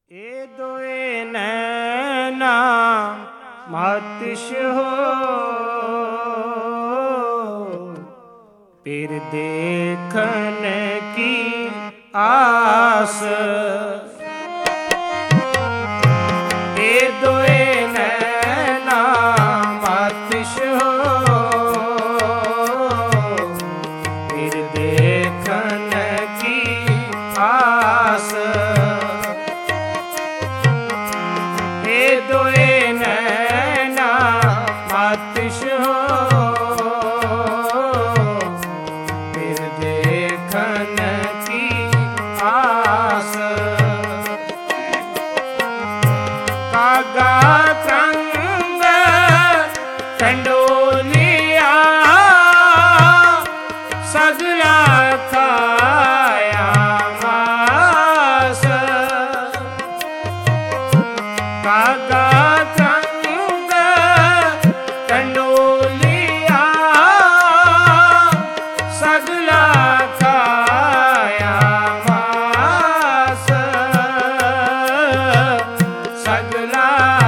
ए दोए नैना मातिश हो, फिर देखन की आस। ए दोए नैना मातिश हो, फिर देखन की आस। दोए नैना मातिश हो, फिर देखन की आस। कागा त्रंग कंडोलिया सगला खाया मास। कागा त्रंग कंडोलिया सगला खाया मास। सगला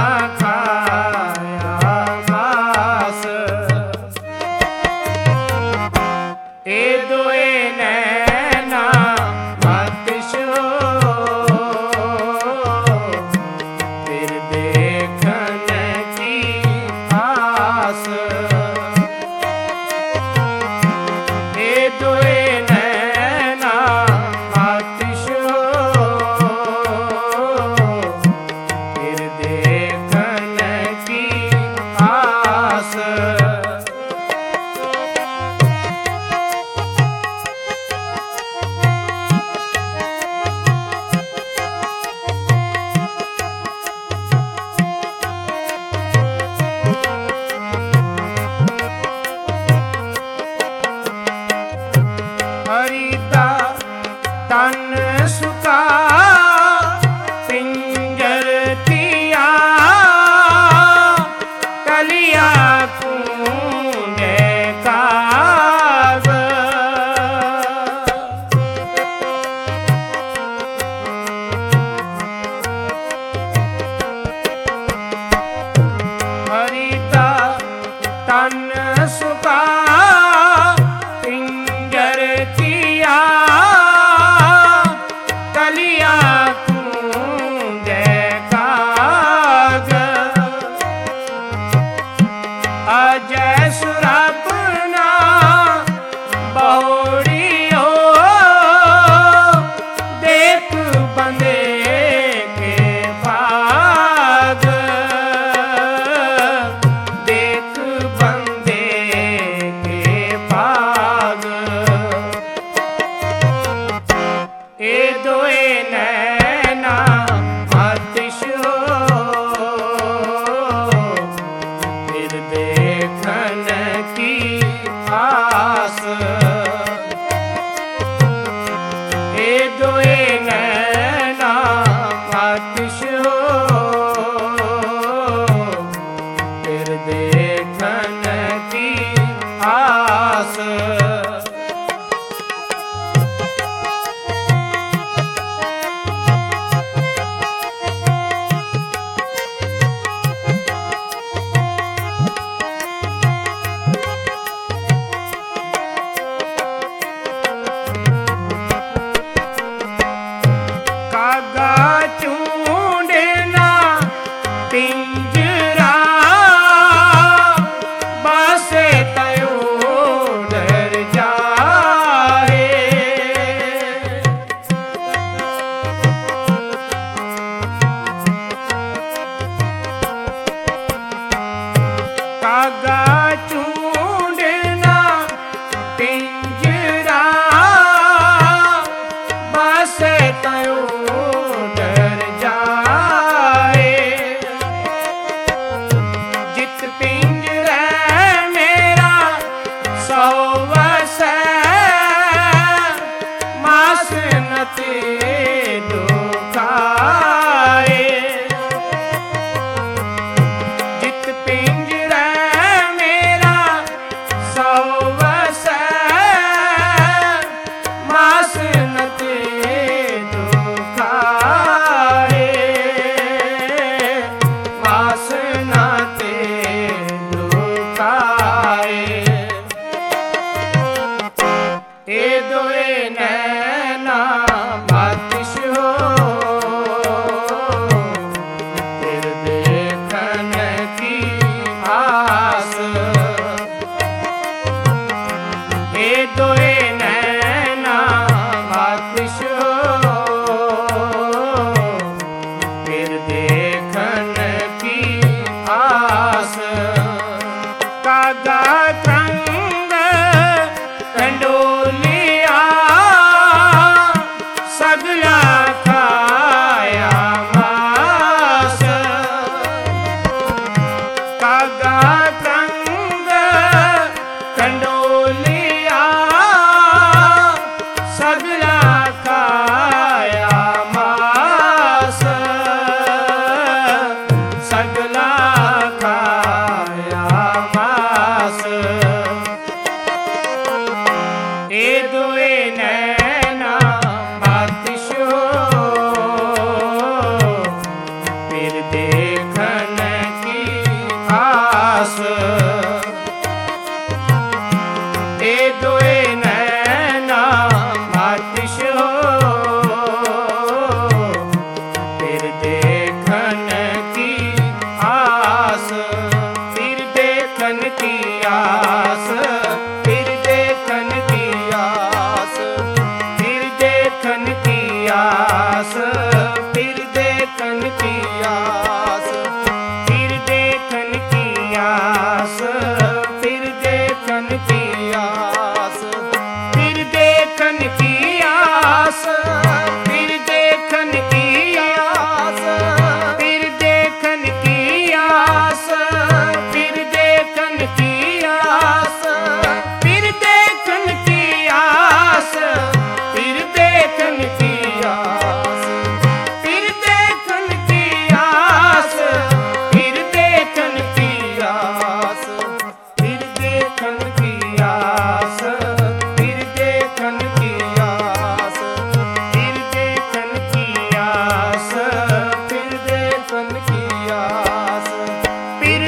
की आस, फिर देखन की आस, फिर देखन की आस, फिर देखन की आस, फिर देखन की आस, फिर देखन की आस, फिर देखन की आस, फिर देखन की आस, फिर देखन की आस, फिर देखन की आस, फिर देखन की आस, फिर देखन की आस, फिर देखन की आस, फिर देखन की आस, फिर देखन की आस, फिर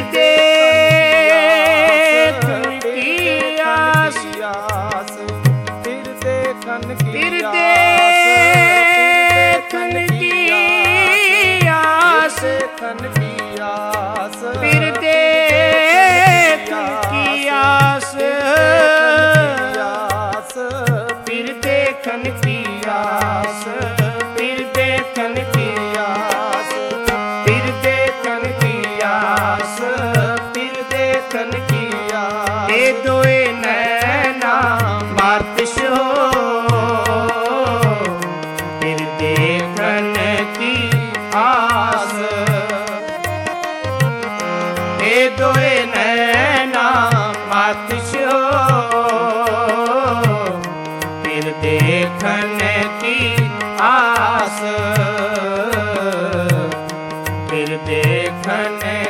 देखन की आस, फिर देखन की फिर आस, देखन की आस, देखन की आस, फिर देखन की आस, फिर देखन की आस, फिर देखन की आस, फिर देखन की आस, फिर देखन की आस, ए दोए नैना मातश हो, फिर देखन की आस, ए दोए नैना मातश हो, फिर देखन की आस, फिर देखन